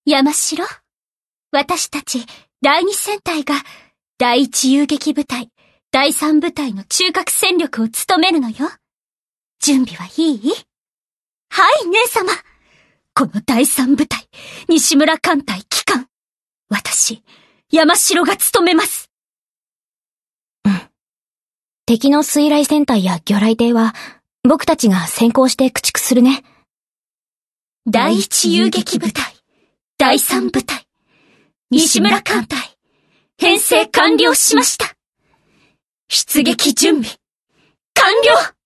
山城、私たち第二戦隊が第一遊撃部隊、第三部隊の中核戦力を務めるのよ。準備はいい？はい、姉様。この第三部隊、西村艦隊機関、私、山城が務めます。 敵の水雷戦隊や魚雷艇は、僕たちが先行して駆逐するね。 第一遊撃部隊、第三部隊、西村艦隊、編成完了しました。出撃準備、完了！